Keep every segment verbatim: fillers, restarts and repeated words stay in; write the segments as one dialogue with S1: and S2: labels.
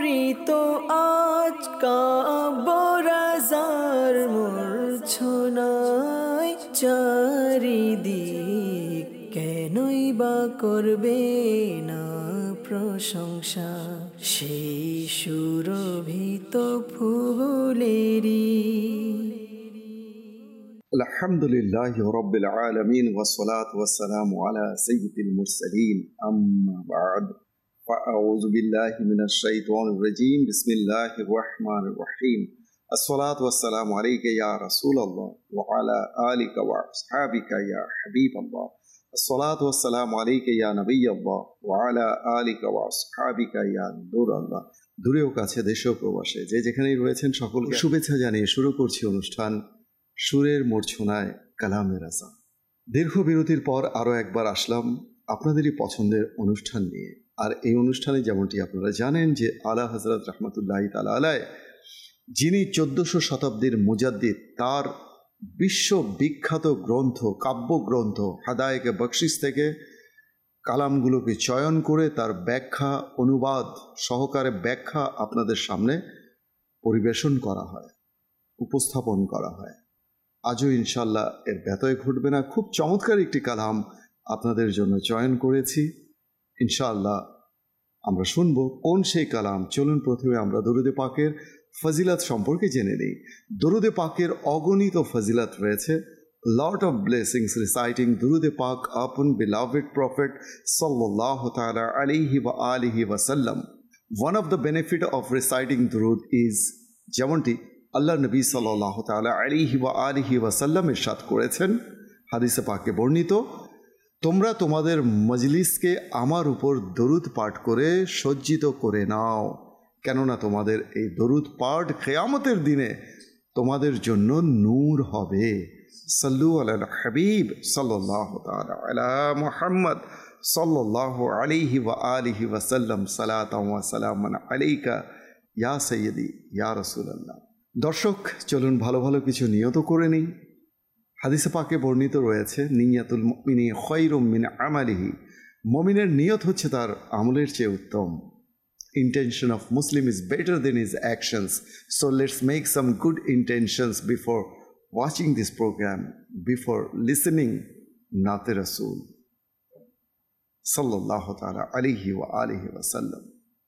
S1: মুখরিত আজ কাবরাজার মূর্ছনায় চারিদিক, কেনই বা করবে না প্রশংসা সেই সুরভিত ফুলেরি।
S2: আলহামদুলিল্লাহি রাব্বিল আলামিন ওয়াসসালাতু ওয়াসসালামু আলা সাইয়্যিদিল মুরসালিন, আম্মা বা'দ। ফাআউযু বিল্লাহি মিনাশ শাইতানির রাজীম। বিসমিল্লাহির রাহমানির রাহিম। আসসালাতু ওয়াসসালামু আলাইকা ইয়া রাসূলাল্লাহ ওয়া আলা আলিকা ওয়া আসহাবিকা ইয়া হাবিবাল্লাহ। আসসালাতু ওয়াসসালামু আলাইকা ইয়া নবিয়াল্লাহ ওয়া আলা আলিকা ওয়া আসহাবিকা ইয়া নূরাল্লাহ। দূরেও কাছে, দেশে ও প্রবাসে, যে যেখানেই রয়েছেন সকলকে শুভেচ্ছা জানিয়ে শুরু করছি অনুষ্ঠান সুরের মূর্ছনায় কালামে রাজা। দীর্ঘ বিরতির পর আরও একবার আসলাম আপনাদেরই পছন্দের অনুষ্ঠান নিয়ে। আর এই অনুষ্ঠানে যেমনটি আপনারা জানেন যে আলা হযরত রহমতুল্লাহি তাআলা আলাইহি, যিনি চোদ্দশো শতাব্দীর মুজাদ্দিদ, তার বিশ্ববিখ্যাত গ্রন্থ, কাব্যগ্রন্থ হাদায়েকে বখশিশ থেকে কালামগুলোকে চয়ন করে তার ব্যাখ্যা, অনুবাদ সহকারে ব্যাখ্যা আপনাদের সামনে পরিবেশন করা হয়, উপস্থাপন করা হয়। আজও ইনশাল্লাহ এর ব্যতয় ঘটবে না। খুব চমৎকার একটি কালাম আপনাদের জন্য চয়ন করেছি। ইনশাআল্লাহ আমরা শুনব কোন সেই কালাম। চলুন প্রথমে আমরা দরুদে পাকের ফজিলত সম্পর্কে জেনে নিই। দরুদে পাকের অগণিত ফজিলত রয়েছে। লট অফ ব্লেসিংস রিসাইটিং দুরুদে পাক আপন beloved prophet sallallahu ta'ala alayhi wa alihi wa sallam. One of the benefit of reciting durud is, যেমনটি আল্লাহ নবী সাল্লাল্লাহু তাআলা আলাইহি ওয়া আলিহি ওয়া সাল্লাম ইরশাদ করেছেন, হাদিসে পাকে বর্ণিত, তোমরা তোমাদের মজলিসকে আমার উপর দরুদ পাঠ করে সজ্জিত করে নাও, কেননা তোমাদের এই দরুদ পাঠ কিয়ামতের দিনে তোমাদের জন্য নূর হবে। সাল্লু আলাল হাবিব সাল্লাল্লাহু তাআলা আলা মুহাম্মদ সাল্লাল্লাহু আলাইহি ওয়া আলিহি ওয়া সাল্লাম, সালাতান ওয়া সালামান আলাইকা ইয়া সাইয়্যিদি ইয়া রাসূলুল্লাহ। দর্শক, চলুন ভালো ভালো কিছু নিয়ত করে নিই। হাদিসে পাকে বর্ণিত রয়েছে, নিয়াতুল মুমিনি খায়রুম মিন আমালিহি, মুমিনের নিয়ত হচ্ছে তার আমলের চেয়ে উত্তম। Intention of Muslim is better than his actions. So let's make some good intentions before watching this program, before listening Naate Rasool sallallahu ta'ala alayhi wa alihi wa sallam.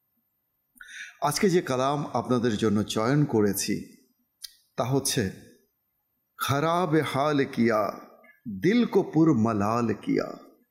S2: আজকে যে কালাম আপনাদের জন্য চয়ন করেছি তা হচ্ছে, খরাব হাল কিয়া দিল কো পুর মলাল কিয়া,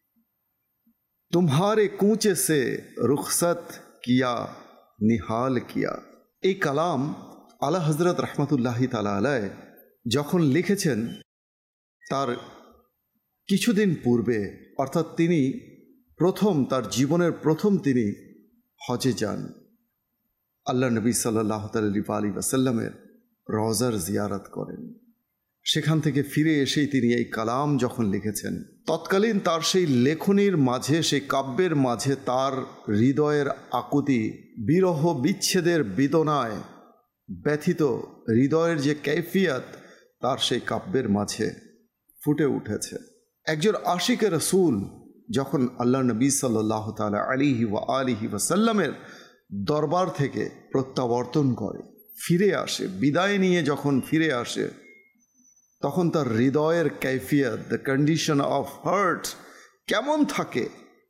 S2: তুমহারে কুঁচে সে রুখসত কিয়া নিহাল কিয়া। এই কালাম আলা হযরত রহমতুল্লাহি তাআলা আলাইহি যখন লিখেছেন, তার কিছুদিন পূর্বে, অর্থাৎ তিনি প্রথম, তার জীবনের প্রথম তিনি হজে যান। আল্লাহ নবী সাল্লাল্লাহু আলাইহি ওয়া সাল্লামের রওজার জিয়ারত করেন। সেখান থেকে ফিরে এসেই তিনি এই কালাম যখন লিখেছেন, তৎকালীন তার সেই লেখনীর মাঝে, সেই কাব্যের মাঝে তার হৃদয়ের আকুতি, বিরহ বিচ্ছেদের বেদনায় ব্যথিত হৃদয়ের যে কৈফিয়ত, তার সেই কাব্যের মাঝে ফুটে উঠেছে। একজন আশিকে রাসূল যখন আল্লাহ নবী সাল্লাল্লাহু তাআলা আলাইহি ওয়া আলিহি ওয়া সাল্লামের দরবার থেকে প্রত্যাবর্তন করে, ফিরে আসে, বিদায় নিয়ে যখন ফিরে আসে, তখন তার হৃদয়ের কৈফিয়ত, দ্য কন্ডিশন অফ হার্ট কেমন থাকে,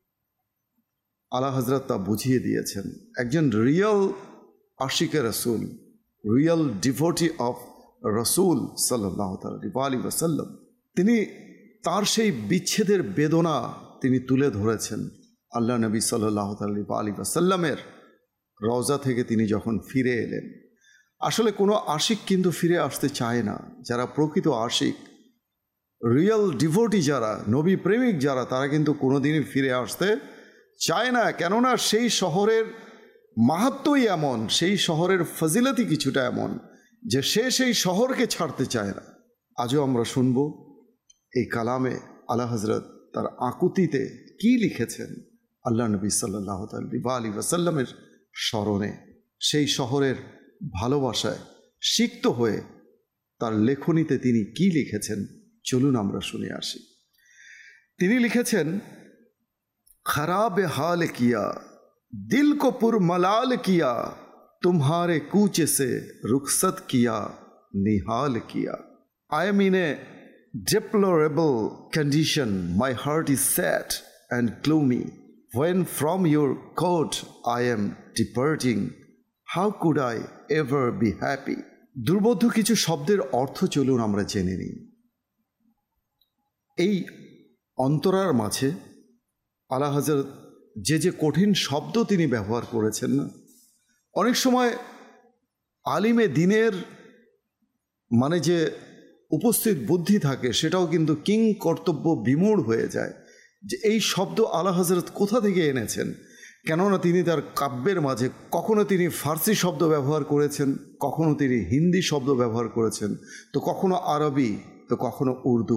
S2: আলা হযরত তা বুঝিয়ে দিয়েছেন। একজন রিয়েল আশিকে রাসূল, রিয়েল ডিভোটি অফ রাসূল সাল্লাল্লাহু আলাইহি ওয়া সাল্লাম, তিনি তার সেই বিচ্ছেদের বেদনা তিনি তুলে ধরেছেন। আল্লাহ নবী সাল্লাল্লাহু আলাইহি ওয়া সাল্লামের রওজা থেকে তিনি যখন ফিরে এলেন, আসলে কোনো আশিক কিন্তু ফিরে আসতে চায় না। যারা প্রকৃত আশিক, রিয়েল ডিভোটি যারা, নবী প্রেমিক যারা, তারা কিন্তু কোনোদিনই ফিরে আসতে চায় না। কেননা সেই শহরের মাহাত্ম্যই এমন, সেই শহরের ফজিলতই কিছুটা এমন যে সে সেই শহরকে ছাড়তে চায় না। আজও আমরা শুনব এই কালামে আলা হযরত তার আকুতিতে কি লিখেছেন আল্লাহ নবী সাল্লাল্লাহু আলাইহি ওয়া সাল্লামের স্মরণে, সেই শহরের ভালোবাসায় সিক্ত হয়ে তার লেখনীতে তিনি কি লিখেছেন, চলুন আমরা শুনে আসি। তিনি লিখেছেন, खराब हाल किया दिल को पुरमलाल किया तुम्हारे कूचे से रुखसत किया निहाल किया। I am in a deplorable condition. My heart is sad and gloomy. When from your court I am departing, how could I ever be happy? দুর্বোধ্য কিছু শব্দের অর্থ চলুন আমরা জেনে নিই। এই অন্তরার মাঝে আলা হযরত যে যে কঠিন শব্দ তিনি ব্যবহার করেছেন না, অনেক সময় আলিমে দিনের মানে যে উপস্থিত বুদ্ধি থাকে সেটাও কিন্তু কিং কর্তব্য বিমূঢ় হয়ে যায় যে এই শব্দ আলা হযরত কোথা থেকে এনেছেন। কেননা তিনি তার কাব্যের মাঝে কখনো তিনি ফার্সি শব্দ ব্যবহার করেছেন, কখনো তিনি হিন্দি শব্দ ব্যবহার করেছেন, তো কখনো আরবি, তো কখনো উর্দু।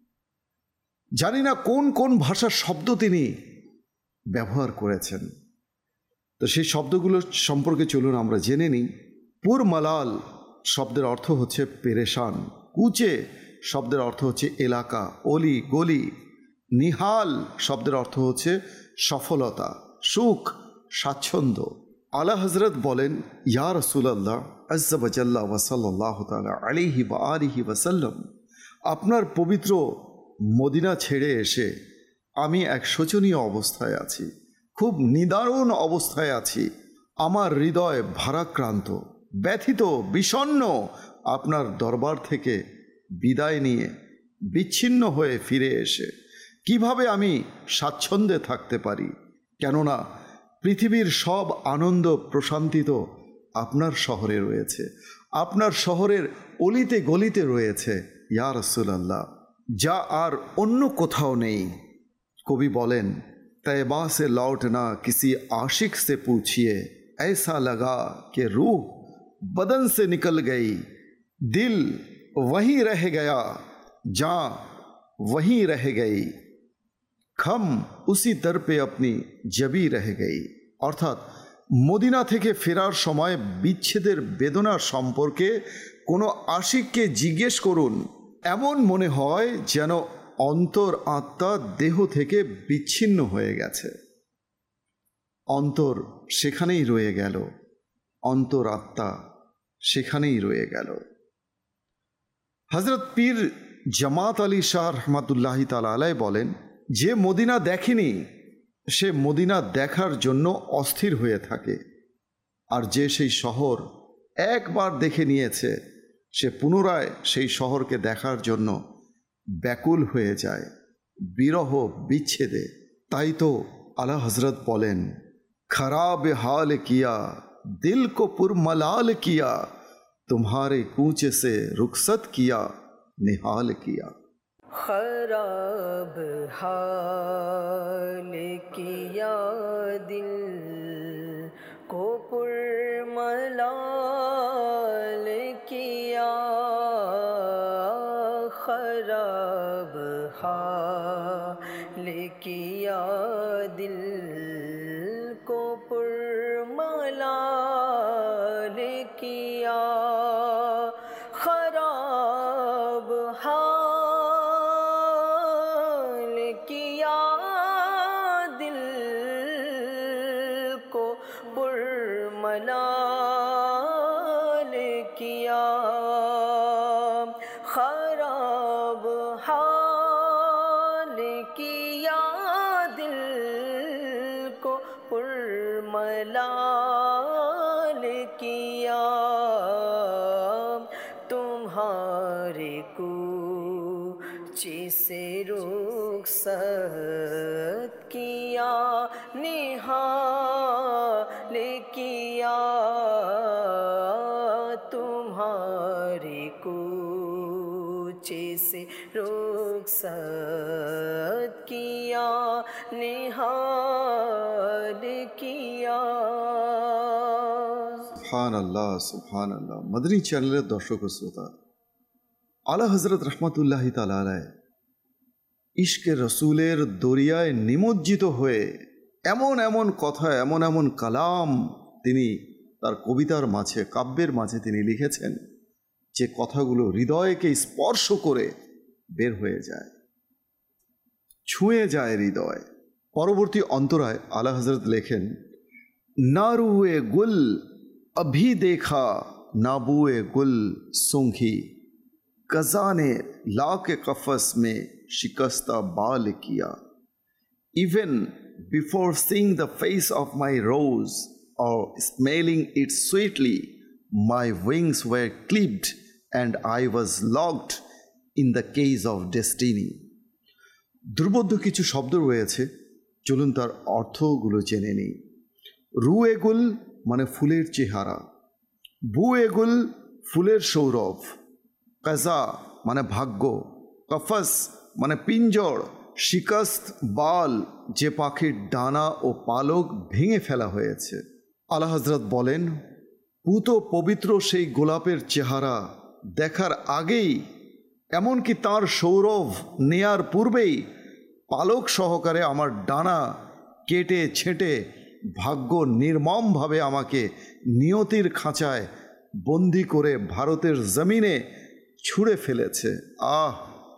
S2: জানি না কোন কোন ভাষার শব্দ তিনি ব্যবহার করেছেন। তো সেই শব্দগুলো সম্পর্কে চলুন আমরা জেনে নিই। পুর মালাল শব্দের অর্থ হচ্ছে পেরেশান। কুচে শব্দের অর্থ হচ্ছে এলাকা, অলি গলি। নিহাল শব্দের অর্থ হচ্ছে সফলতা, সুখ, স্বাচ্ছন্দ্য। আলা হযরত বলেন, ইয়া রাসূলুল্লাহ আযজা ওয়া জাল্লা ওয়া সাল্লাল্লাহু তাআলা আলাইহি ওয়া আলিহি ওয়া সাল্লাম, আপনার পবিত্র মদিনা ছেড়ে এসে আমি এক শোচনীয় অবস্থায় আছি, খুব নিদারুণ অবস্থায় আছি। আমার হৃদয় ভারাক্রান্ত, ব্যথিত, বিষণ্ণ। আপনার দরবার থেকে বিদায় নিয়ে বিচ্ছিন্ন হয়ে ফিরে এসে কিভাবে আমি স্বাচ্ছন্দ্যে থাকতে পারি? কেননা পৃথিবীর সব আনন্দ প্রশান্তি তো আপনার শহরে রয়েছে, আপনার শহরের অলিতে গলিতে রয়েছে ইয়া রাসূলুল্লাহ, যা আর অন্য কোথাও নেই। কবি বলেন, तैबा से लौटना किसी आशिक से पूछिए, ऐसा लगा कि रूह बदन से निकल गई, दिल वहीं रह गया, जान वहीं रह गई, खम उसी दर पे अपनी जबी रह गई। অর্থাৎ মদিনা থেকে ফেরার সময় বিচ্ছেদের বেদনার সম্পর্কে কোনো আশিককে জিজ্ঞেস করুন, এমন মনে হয় যেন অন্তর আত্মা দেহ থেকে বিচ্ছিন্ন হয়ে গেছে। অন্তর সেখানেই রয়ে গেল, অন্তর আত্মা সেখানেই রয়ে গেল। হযরত পীর জামাত আলী শাহ রহমাতুল্লাহি তাআলা আলাইহি বলেন, যে মদিনা দেখেনি সে মদিনা দেখার জন্য অস্থির হয়ে থাকে, আর যে সেই শহর একবার দেখে নিয়েছে সে পুনরায় সেই শহরকে দেখার জন্য ব্যাকুল হয়ে যায় বিরহ বিচ্ছেদে। তাই তো আলা হযরত বলেন, खराब हाल किया दिल को पुरमलाल किया, तुम्हारे कूचे से रुखसत किया निहाल किया।
S1: खराब हाल किया दिल को पुरमलाल किया, खराब हाल किया दिल को पुरमलाल किया, खराब हाल किया दिल को पुरमलाल किया, खराब हाल किया दिल को पुरमलाल किया, तुम्हारे कूचे से रुखसत किया निहाल किया, तुम्हारे कूचे से रुखसत किया निहाल किया।
S2: সুবহানাল্লাহ সুবহানাল্লাহ। মদনী চ্যানেলের দর্শক ও শ্রোতা, আলা হযরত রহমাতুল্লাহি তাআলা আলাইহি ইশকে রসুলের দরিয়ায় নিমজ্জিত হয়ে এমন এমন কথা, এমন এমন কালাম তিনি তার কবিতার মাঝে, কাব্যের মাঝে তিনি লিখেছেন যে কথাগুলো হৃদয়কে স্পর্শ করে বের হয়ে যায়, ছুঁয়ে যায় হৃদয়। পরবর্তী অন্তরায় আলা হযরত লেখেন, নারুয়ে গুল अभी देखा नाबुए गुल सूंघी, कज़ा ने ला के कफस में शिकस्ता बाल किया. Even before seeing the face of my rose or smelling it sweetly, my wings were clipped and I was locked in the cage of destiny. দুর্বোধ্য কিছু শব্দ রয়েছে, চলুন তার অর্থগুলো জেনে নিই. রু এগুল মানে ফুলের চেহারা, বু এগুল ফুলের সৌরভ, কাজা মানে ভাগ্য, কফস মানে পিঞ্জর, শিকস্ত বাল যে পাখির ডানা ও পালক ভেঙে ফেলা হয়েছে. আলা হযরত বলেন, পুত পবিত্র সেই গোলাপের চেহারা দেখার আগেই, এমনকি তার সৌরভ নেয়ার পূর্বেই পালক সহকারে আমার ডানা কেটে ছেঁটে ভাগ্য নির্মমভাবে আমাকে নিয়তির খাঁচায় বন্দি করে ভারতের জমিনে ছুঁড়ে ফেলেছে. আহ,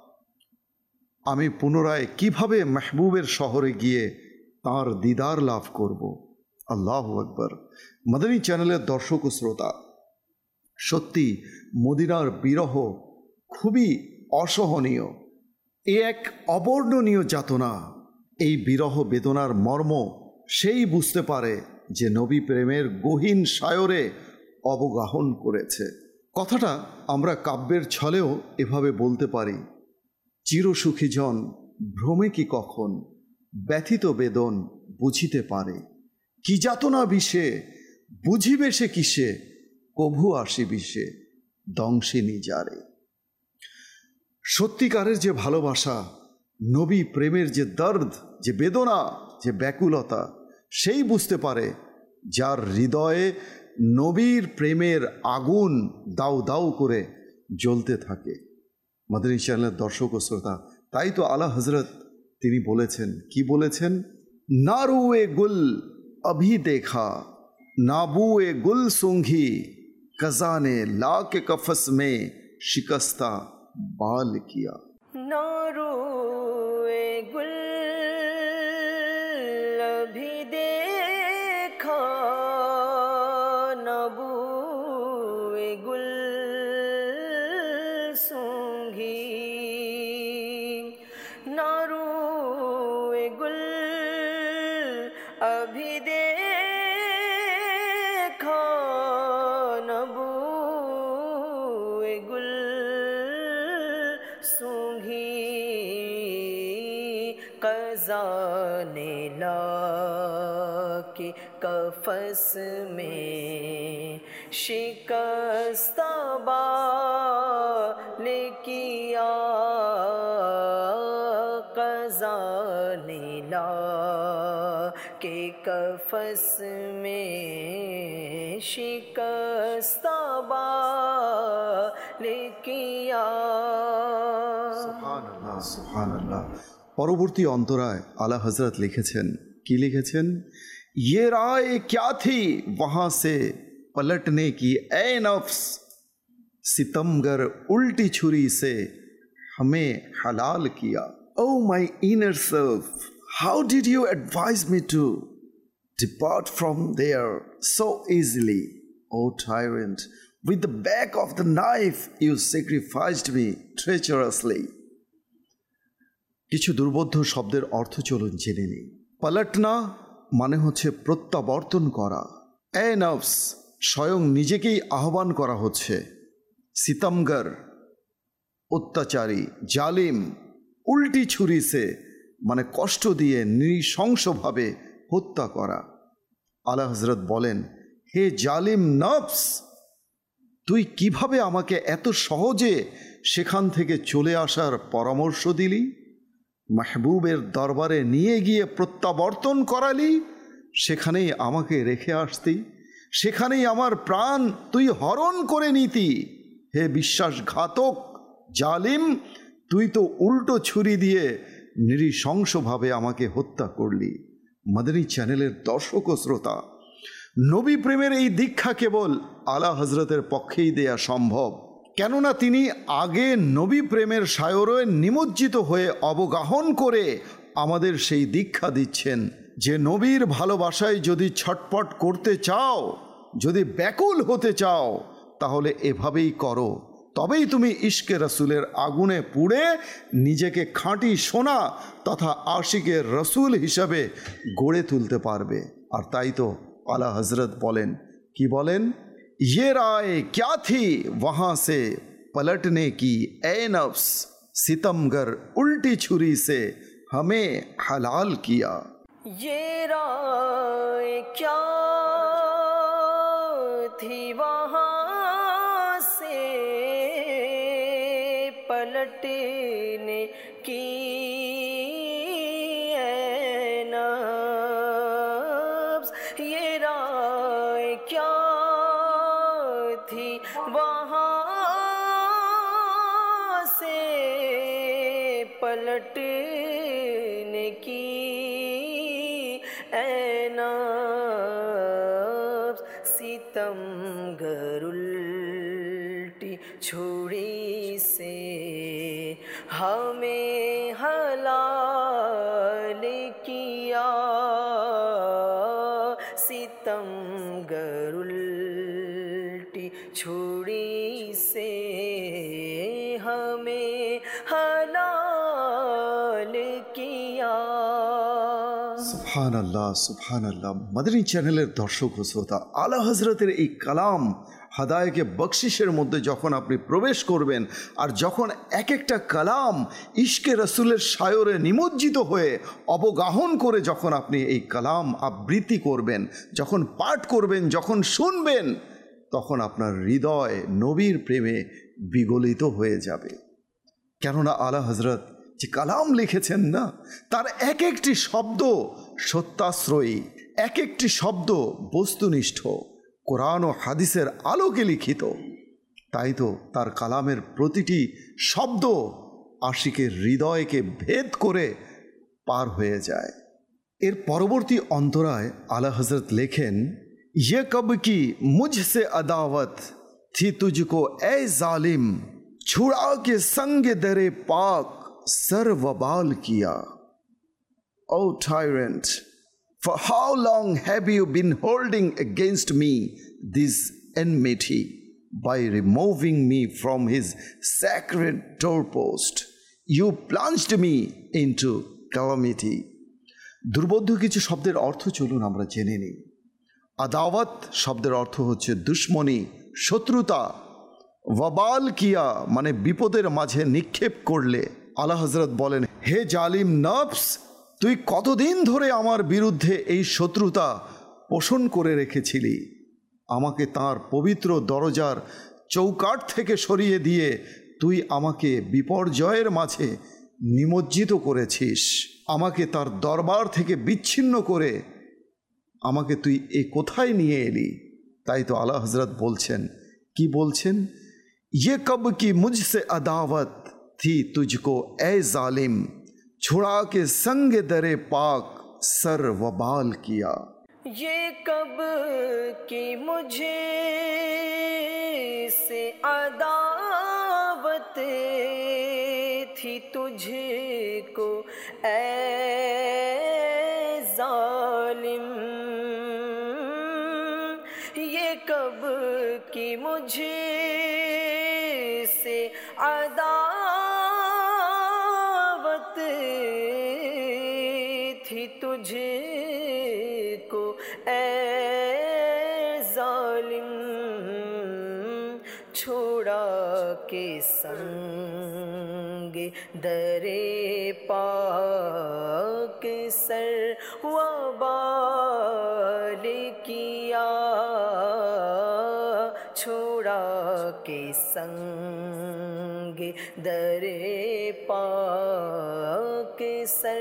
S2: আমি পুনরায় কিভাবে মেহবুবের শহরে গিয়ে তার দিদার লাভ করব? আল্লাহু আকবার. মাদানী চ্যানেলের দর্শক ও শ্রোতা, সত্যি মদিনার বিরহ খুবই অসহনীয়. এ এক অবর্ণনীয় যাতনা. এই বিরহ বেদনার মর্ম সেই বুঝতে পারে যে নবী প্রেমের গহীন সায়রে অবগাহন করেছে. কথাটা আমরা কাব্যের ছলেও এভাবে বলতে পারি, চিরসুখী জন ভ্রমে কি কখন, ব্যথিত বেদন বুঝিতে পারে, কি যাতনা বিষে বুঝিবে সে কিসে, কভু আসি বিষে দংশিনী যারে. সত্যিকারের যে ভালোবাসা, নবী প্রেমের যে দর্দ, যে বেদনা, যে ব্যাকুলতা, সেই বুঝতে পারে যার হৃদয়ে নবীর প্রেমের আগুন দাউ দাউ করে জ্বলতে থাকে. মাদানী চ্যানেলের দর্শক ও শ্রোতা, তাই তো আলা হযরত তিনি বলেছেন, কি বলেছেন? নারুয়ে গুল अभी देखा, नाबुए गुल सूंघी, कज़ा ने ला के कफस में शिकस्ता बाल किया.
S1: नारुए गुल अभी देखा, नाबुए गुल सूंघी, नारुए गुल अभी देखा, नबूए गुल सूंघी, क़ज़ा ने ला के कफस में शिकस्ता बाल किया, क़ज़ा ने ला के कफस में शिकस्ता बाल किया.
S2: সুবহানাল্লাহ, সুবহানাল্লাহ. পরবর্তী অন্তরায় আলা হযরত লিখেছেন, কি লিখেছেন? ये राय क्या थी वहां से पलटने की, ए नफ्स सितमगर उल्टी छुरी से हमें हलाल किया. Oh my inner self, how did you advise me to depart from there so easily? O tyrant, with the back of the knife you sacrificed me treacherously. কিছু দুর্বোধ্য শব্দের অর্থ চলুন জেনে নিই. পালটনা মানে হচ্ছে প্রত্যাবর্তন করা. এ নফস, স্বয়ং নিজেকেই আহ্বান করা হচ্ছে. সিতমগর অত্যাচারী, জালিম, উল্টি ছুরি সে মানে কষ্ট দিয়ে নৃশংসভাবে হত্যা করা. আলা হযরত বলেন, হে জালিম নফস, তুই কিভাবে আমাকে এত সহজে সেখান থেকে চলে আসার পরামর্শ দিলি, মাহবুবের দরবারে নিয়ে গিয়ে প্রত্যাবর্তন করালি, সেখানেই আমাকে রেখে আসতি, সেখানেই আমার প্রাণ তুই হরণ করে নিতি. হে বিশ্বাসঘাতক জালিম, তুই তো উল্টো ছুরি দিয়ে নৃশংসভাবে আমাকে হত্যা করলি. মাদানী চ্যানেলের দর্শক ও শ্রোতা, নবী প্রেমের এই দীক্ষা কেবল আলা হযরতের পক্ষেই দেয়া সম্ভব, কেননা তিনি আগে নবী প্রেমের সায়রে নিমজ্জিত হয়ে অবগাহন করে আমাদের সেই দীক্ষা দিচ্ছেন যে নবীর ভালোবাসায় যদি ছটপট করতে চাও, যদি ব্যাকুল হতে চাও তাহলে এভাবেই করো, তবেই তুমি ইশকে রসুলের আগুনে পুড়ে নিজেকে খাঁটি সোনা তথা আশিকের রসুল হিসাবে গড়ে তুলতে পারবে। আর তাই তো আলা হজরত বলেন, কি বলেন, ये राय क्या थी वहाँ से पलटने की ए नफ्स, सितमगर उल्टी छुरी से हमें हलाल किया।
S1: ये राय क्या थी वहाँ से पलटने की ए नफ्स, ये राय क्या थी वहाँ से पलटने की ऐ नफ्स, सितमगर उल्टी छुरी से हमें हलाल किया, सितमगर उल्टी छुरी से हमें हलाल किया।
S2: সুবহান আল্লাহ, সুবহান আল্লাহ। মাদানী চ্যানেলের দর্শক ও শ্রোতা, আলা হজরতের এই কালাম হাদায়কে বকশিসের মধ্যে যখন আপনি প্রবেশ করবেন, আর যখন এক একটা কালাম ইশকে রসুলের সায়রে নিমজ্জিত হয়ে অবগাহন করে যখন আপনি এই কালাম আবৃত্তি করবেন, যখন পাঠ করবেন, যখন শুনবেন, তখন আপনার হৃদয় নবীর প্রেমে বিগলিত হয়ে যাবে। কেননা আলা হজরত যে কালাম লিখেছেন না, তার এক একটি শব্দ সত্যাশ্রয়ী, এক একটি শব্দ বস্তুনিষ্ঠ, কোরআন ও হাদিসের আলোকে লিখিত। তাই তো তার কালামের প্রতিটি শব্দ আশিকের হৃদয়কে ভেদ করে পার হয়ে যায়। এর পরবর্তী অন্তরায় আলা হজরত লেখেন, ये कब की मुझसे अदावत थी तुझको ए जालिम, छुड़ा के संग दरे पाक सर वबाल किया। O tyrant, for how long have you been holding against me this enmity by removing me from his sacred doorpost? You plunged me into calamity. দুর্বোধ্য কিছু শব্দের অর্থ চলুন আমরা জেনে নিই। আদাওয়াত শব্দের অর্থ হচ্ছে দুশ্মনী, শত্রুতা। ওয়াবাল কিয়া মানে বিপদের মাঝে নিক্ষেপ করলে। আলা হজরত বলেন, হে জালিম নফস, তুই কতদিন ধরে আমার বিরুদ্ধে এই শত্রুতা পোষণ করে রেখেছিলি? আমাকে তার পবিত্র দরজার চৌকাঠ থেকে সরিয়ে দিয়ে তুই আমাকে বিপর্যয়ের মাঝে নিমজ্জিত করেছিস। আমাকে তার দরবার থেকে বিচ্ছিন্ন করে আমাকে তুই এ কোথায় নিয়ে এলি? তাই তো আলা হজরত বলছেন, কি বলছেন, ये कब की मुझसे अदावत थी तुझको ए जालिम, छुड़ा के संग दरे पाक सर वबाल किया।
S1: ये कब की मुझे से अदावत थी तुझको ए जालिम, ये कब की मुझे से अदावत थी तुझको ए जालिम, छोड़ा के संग दरे पाक सर वबाल किया, छोड़ा के संग दरे पाक सर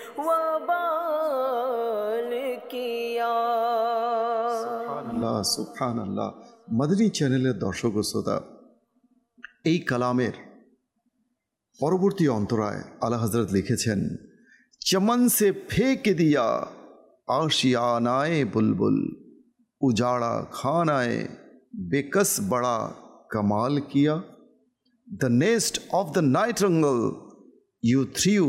S1: वबाल किया।
S2: সুবহানাল্লাহ, সুবহানাল্লাহ। মাদানী চ্যানেলের দর্শক ও শ্রোতা, এই কালামের পরবর্তী অন্তরায় আলা হজরত লিখেছেন, চমন সে ফেক দিয়া आशियानाए बुलबुल, उजाड़ा खानाए बेकस बड़ा कमाल किया। The nest of the nightingale you threw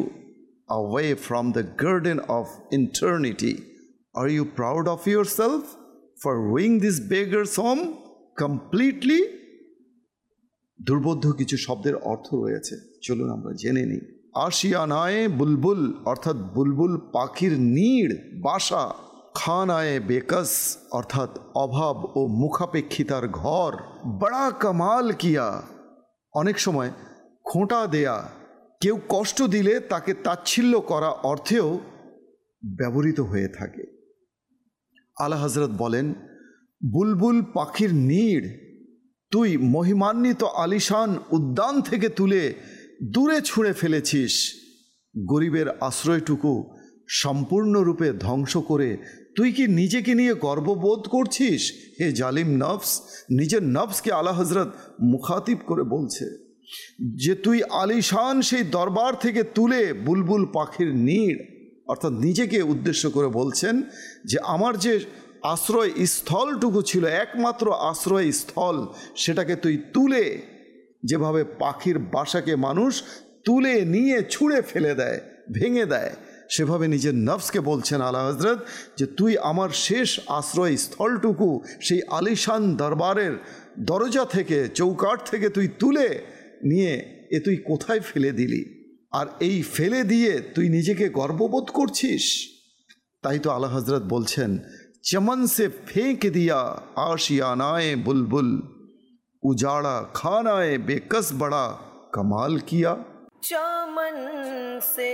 S2: away from the garden of eternity. Are you proud of yourself for ruining this beggar's home completely? দুর্বোধ্য কিছু শব্দের অর্থ রয়েছে, চলুন আমরা জেনে নিই। আশিয়ানায়ে বুলবুল অর্থাৎ বুলবুল পাখির নীড় বাসা, খানায়ে বেকস অর্থাৎ অভাব ও মুখাপেক্ষিতার ঘর, বড়া কামাল কিয়া অনেক সময় খোঁটা দেয়া, কেউ কষ্ট দিলে তাকে তাচ্ছিল্য করা অর্থেও ব্যবহৃত হয়ে থাকে। আলা হযরত বলেন, বুলবুল পাখির নীড় তুই মহিমান্বিত আলিশান উদ্যান থেকে তুলে দূরে ছুঁড়ে ফেলেছিস। গরিবের আশ্রয়টুকু সম্পূর্ণরূপে ধ্বংস করে তুই কি নিজেকে নিয়ে গর্ববোধ করছিস? হে জালিম নফস, নিজের নফসকে আলা হযরত মুখাতিব করে বলছে যে তুই আলিশান সেই দরবার থেকে তুলে বুলবুল পাখির নীড় অর্থাৎ নিজেকে উদ্দেশ্য করে বলছেন যে আমার যে আশ্রয় স্থলটুকু ছিল, একমাত্র আশ্রয় স্থল, সেটাকে তুই তুলে, যেভাবে পাখির বাসাকে মানুষ তুলে নিয়ে ছুঁড়ে ফেলে দেয়, ভেঙে দেয়, সেভাবে নিজের নফসকে বলছেন আলা হযরত যে তুই আমার শেষ আশ্রয় স্থলটুকু সেই আলিশান দরবারের দরজা থেকে, চৌকাঠ থেকে তুই তুলে নিয়ে এ তুই কোথায় ফেলে দিলি? আর এই ফেলে দিয়ে তুই নিজেকে গর্ববোধ করছিস? তাই তো আলা হযরত বলছেন, चमन से फेंक दिया आशियानाए बुलबुल, उजाड़ा खानाए बेकस बड़ा कमाल किया।
S1: चमन से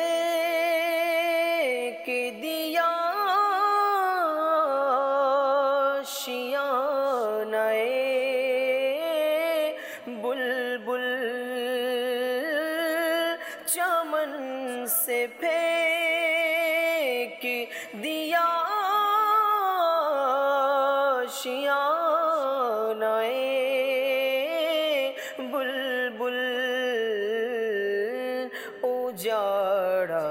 S1: फेंक दिया आशियानाए बुलबुल, चमन से फेंक दिया आशियानाए बुलबुल, उजाड़ा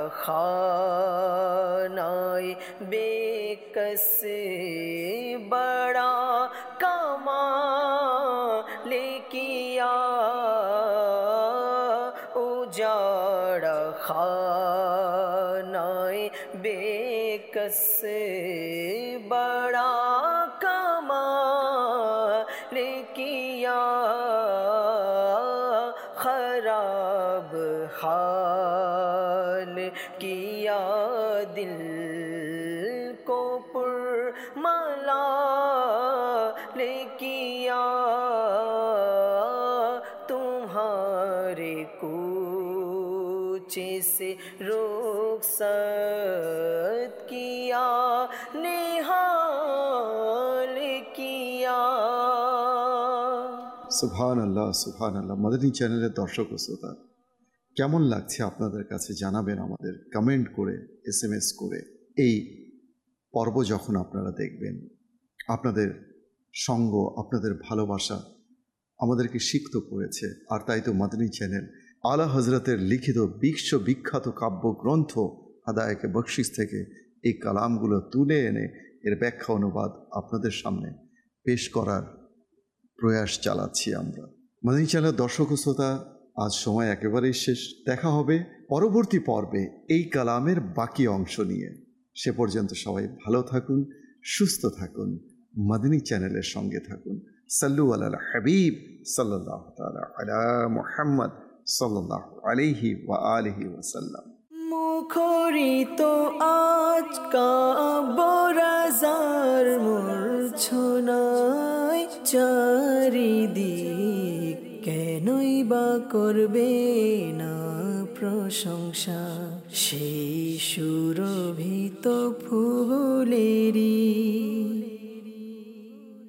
S1: खानाए बेकस बड़ा कमाल किया, उजाड़ा खानाए बेकस बड़ा कमाल किया, खराब हाल किया दिल को पुरमलाल किया, तुम्हारे कूचे से रुखसत किया, निहाल किया।
S2: সুবহান আল্লাহ, সুবহান আল্লাহ। মাদানী চ্যানেলের দর্শক ও শ্রোতা, কেমন লাগছে আপনাদের কাছে জানাবেন আমাদের কমেন্ট করে, এস এম এস করে। এই পর্ব যখন আপনারা দেখবেন, আপনাদের সঙ্গ, আপনাদের ভালোবাসা আমাদেরকে সিক্ত করেছে। আর তাই তো মাদানী চ্যানেল আলা হযরতের লিখিত বিশ্ববিখ্যাত কাব্যগ্রন্থ হাদায়াকে বখশিশ থেকে এই কালামগুলো তুলে এনে এর ব্যাখ্যা অনুবাদ আপনাদের সামনে পেশ করার প্রয়াস চালাচ্ছি আমরা। মাদানী চ্যানেলের দর্শক ও শ্রোতা, আজ সময় একেবারেই শেষ। দেখা হবে পরবর্তী পর্বে এই কালামের বাকি অংশ নিয়ে। সে পর্যন্ত সবাই ভালো থাকুন, সুস্থ থাকুন, মাদানী চ্যানেলের সঙ্গে থাকুন। সাল্লু আলাল হাবিব সাল্লাল্লাহু তাআলা আলা মুহাম্মদ সাল্লাল্লাহু আলাইহি ওয়া আলিহি ওয়াসাল্লাম।
S1: মুখরিত আজ কাবরাজার মূর্ছনায়, চারিদিক কেনই বা করবে না প্রশংসা, সেই সুরভিত ফুলেরই